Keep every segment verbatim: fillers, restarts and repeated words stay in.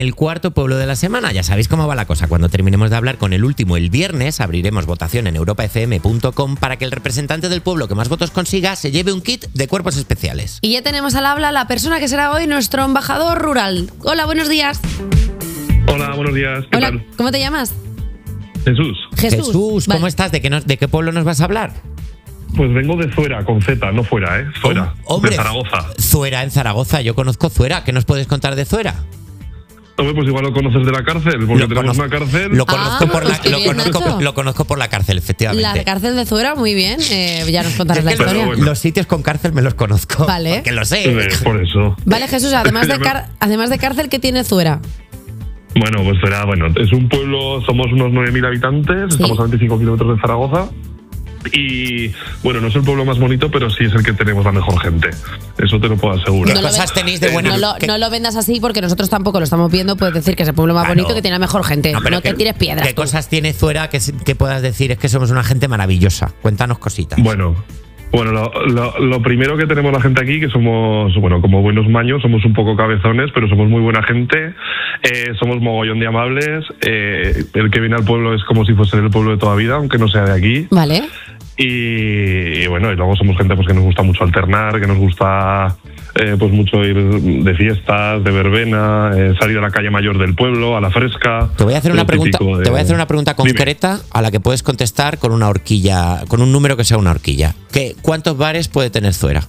El cuarto pueblo de la semana. Ya sabéis cómo va la cosa. Cuando terminemos de hablar con el último el viernes, abriremos votación en europa f m punto com para que el representante del pueblo que más votos consiga se lleve un kit de cuerpos especiales. Y ya tenemos al habla la persona que será hoy nuestro embajador rural. Hola, buenos días. Hola, buenos días. ¿Qué Hola, tal? ¿cómo te llamas? Jesús. Jesús. Jesús, ¿cómo Vale. estás? ¿De qué, nos- ¿De qué pueblo nos vas a hablar? Pues vengo de Zuera, con Z, no fuera, ¿eh? Zuera, Hombre, de Zaragoza. Zuera, en Zaragoza. Yo conozco Zuera. ¿Qué nos puedes contar de Zuera? Hombre, pues igual lo conoces de la cárcel, porque Lo tenemos conozco- una cárcel. Lo conozco, Ah, por, pues la, qué lo, bien, conozco, Nacho. lo conozco por la cárcel, efectivamente. La cárcel de Zuera, muy bien. Eh, ya nos contarás Es la que Pero historia. bueno. Los sitios con cárcel me los conozco. Vale. Porque lo sé. Eh, por eso. Vale, Jesús, además de, car- además de cárcel, ¿qué tiene Zuera? Bueno, pues Zuera, bueno, es un pueblo, somos unos nueve mil habitantes, Sí. estamos a veinticinco kilómetros de Zaragoza. Y bueno, no es el pueblo más bonito, pero sí es el que tenemos la mejor gente. Eso te lo puedo asegurar. ¿Qué lo cosas ven- tenéis de buena? No lo, ¿Qué- no lo vendas así porque nosotros tampoco lo estamos viendo. Puedes decir que es el pueblo más Claro. bonito, que tiene la mejor gente. No, No, pero te ¿qué- tires piedras. ¿Qué tú. cosas tiene Zuera que, s- que puedas decir? Es que somos una gente maravillosa. Cuéntanos cositas. Bueno, bueno, lo, lo- lo primero que tenemos la gente aquí, que somos, bueno, como buenos maños, somos un poco cabezones, pero somos muy buena gente, eh, somos mogollón de amables, eh, el que viene al pueblo es como si fuese el pueblo de toda vida, aunque no sea de aquí. Vale. Y, y bueno, y luego somos gente pues que nos gusta mucho alternar, que nos gusta eh, pues mucho ir de fiestas, de verbena, eh, salir a la calle mayor del pueblo, a la fresca. Te voy a hacer una lo pregunta. típico de- Te voy a hacer una pregunta Dime. concreta a la que puedes contestar con una horquilla, con un número que sea una horquilla. ¿Qué, ¿Cuántos bares puede tener Zuera?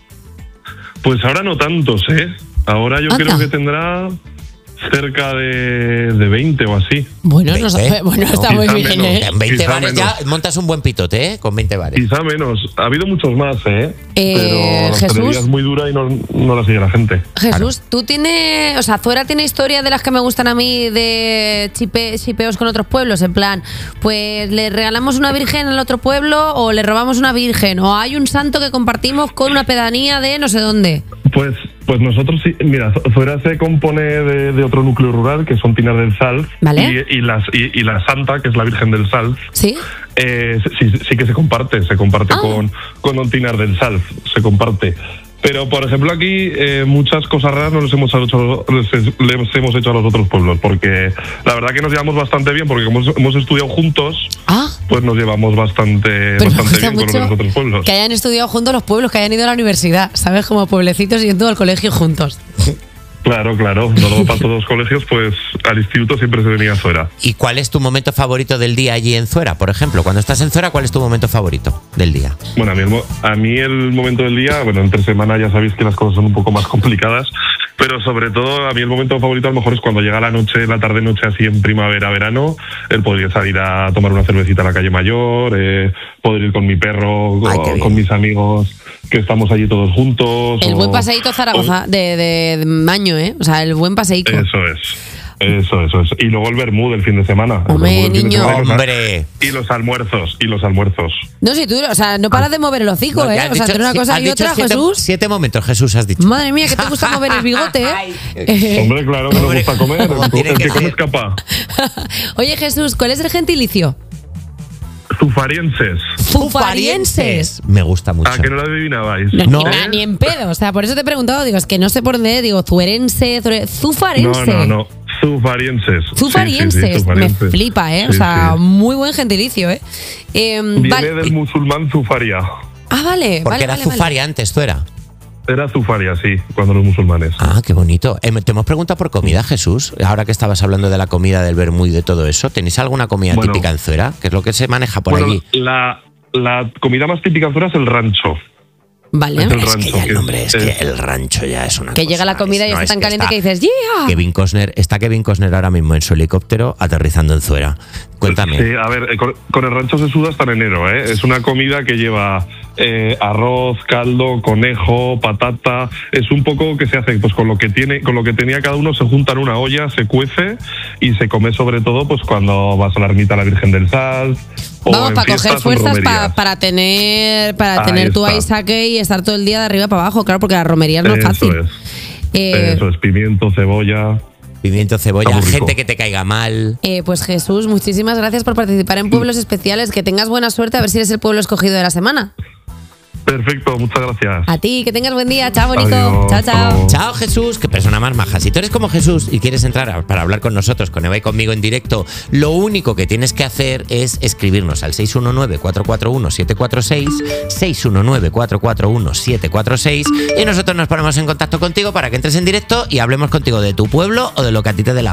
Pues ahora no tantos, ¿eh? Ahora yo Anda. creo que tendrá cerca de, de veinte o así. Bueno, no veinte. sé, bueno, está Quizá muy bien, menos. ¿eh? En veinte Quizá bares menos. ya montas un buen pitote, ¿eh? Con veinte bares. Quizá menos. Ha habido muchos más, ¿eh? Eh, Pero la Jesús. hostelería es muy dura y no, no la sigue la gente. Jesús, tú tienes, o sea, Zuera tiene historias de las que me gustan a mí de chipe, chipeos con otros pueblos, en plan, pues le regalamos una virgen al otro pueblo o le robamos una virgen o hay un santo que compartimos con una pedanía de no sé dónde. Pues, pues nosotros sí. Mira, Zuera se compone de, de otro núcleo rural, que son Pinar del Salz. Vale. Y, y, las, y, y la Santa, que es la Virgen del Salz. ¿Sí? Eh, sí, sí que se comparte, se comparte Ah. con, con Don Pinar del Salz, se comparte. Pero, por ejemplo, aquí eh, muchas cosas raras no les hemos, hecho, les, les hemos hecho a los otros pueblos, porque la verdad que nos llevamos bastante bien, porque como hemos, hemos estudiado juntos, Ah, pues nos llevamos bastante, pero me bastante gusta bien con mucho los otros pueblos. que hayan estudiado juntos los pueblos, que hayan ido a la universidad, ¿sabes? Como pueblecitos yendo al colegio juntos. Claro, claro. No luego para todos los colegios, pues al instituto siempre se venía fuera. ¿Y cuál es tu momento favorito del día allí en Zuera, por ejemplo? Cuando estás en Zuera, ¿cuál es tu momento favorito del día? Bueno, a mí, el, mo- a mí el momento del día, bueno, entre semana ya sabéis que las cosas son un poco más complicadas, pero sobre todo a mí el momento favorito a lo mejor es cuando llega la noche, la tarde-noche así en primavera, verano, el poder salir a tomar una cervecita a la calle mayor, eh, poder ir con mi perro, Ay, o qué bien. con mis amigos, que estamos allí todos juntos. El o- buen paseíto Zaragoza de, de, de Maño, ¿eh? O sea, el buen paseíto. Eso es. Eso, eso es. Y luego el vermú del fin de semana. El Hombre, vermú del fin de niño. semana y los- ¡Hombre! Y los almuerzos, y los almuerzos. No, si tú, o sea, no paras de mover el hocico, No, ¿eh? ya has O sea, dicho- entre una cosa has y dicho otra, siete, Jesús. Siete momentos, Jesús, has dicho. Madre mía, que te gusta mover el bigote, ¿eh? Eh, Hombre, claro que nos Hombre, gusta comer. como El, tiene el que que come ser. escapa. Oye, Jesús, ¿cuál es el gentilicio? Zufarienses. Zufarienses. Me gusta mucho. ¿A que no lo adivinabais? No, No. Ni, va, ni en pedo. O sea, por eso te he preguntado. Digo, es que no sé por dónde. Digo, zuerense, zure- zufarense. No, no, no. Zufarienses. Zufarienses. Sí, sí, sí, zufarienses. Me flipa, ¿eh? Sí, o sea, sí. muy buen gentilicio, ¿eh? Eh, Viene vale. del musulmán Zufaria. Ah, vale. Porque vale, era vale, vale. Zufaria antes, Zuera. Era Zufaria, sí, cuando los musulmanes. Ah, qué bonito. Eh, te hemos preguntado por comida, Jesús. Ahora que estabas hablando de la comida, del vermú y de todo eso, ¿tenéis alguna comida Bueno. típica en Zuera? ¿Qué es lo que se maneja por Bueno, allí? la, la comida más típica en Zuera es el rancho. Vale. Es el Es que rancho, ya el que nombre es es- que el rancho ya es una Que cosa, llega la comida es- y no, está es tan caliente está que dices, ¡yeah! Kevin Costner, está Kevin Costner ahora mismo en su helicóptero aterrizando en Zuera. Cuéntame. Sí, a ver, eh, con, con el rancho se suda hasta en enero, ¿eh? Es una comida que lleva eh, arroz, caldo, conejo, patata. Es un poco que se hace, pues con lo que tiene, con lo que tenía cada uno se junta en una olla, se cuece y se come sobre todo, pues cuando vas a la ermita a la Virgen del Sal. o Vamos, en para coger fiestas o en fuerzas pa- romerías. para tener para Ahí tener tu está. ahí saque y estar todo el día de arriba para abajo, claro, porque la romería no es Eso fácil. es. Eh, Eso es, pimiento, cebolla. Pimiento, cebolla, Está muy rico. gente que te caiga mal. eh, pues Jesús, muchísimas gracias por participar en Pueblos Especiales. Que tengas buena suerte, a ver si eres el pueblo escogido de la semana. Perfecto, muchas gracias. A ti, que tengas buen día. Chao, bonito. Adiós, Chao, hasta chao. luego. Chao, Jesús, qué persona más maja. Si tú eres como Jesús y quieres entrar a- para hablar con nosotros, con Eva y conmigo en directo, lo único que tienes que hacer es escribirnos al seis uno nueve, cuatro cuatro uno, siete cuatro seis, seis uno nueve, cuatro cuatro uno, siete cuatro seis, y nosotros nos ponemos en contacto contigo para que entres en directo y hablemos contigo de tu pueblo o de lo que a ti te dé la